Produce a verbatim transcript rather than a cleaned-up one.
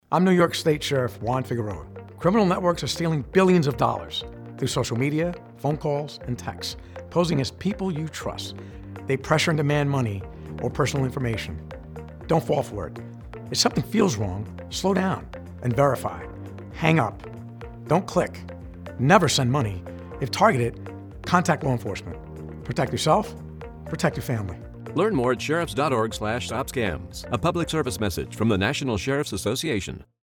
I'm New York State Sheriff Juan Figueroa. Criminal networks are stealing billions of dollars through social media, phone calls, and texts, posing as people you trust. They pressure and demand money or personal information. Don't fall for it. If something feels wrong, slow down and verify. Hang up. Don't click. Never send money. If targeted, contact law enforcement. Protect yourself, protect your family. Learn more at sheriffs dot org slash stop scams. A public service message from the National Sheriff's Association.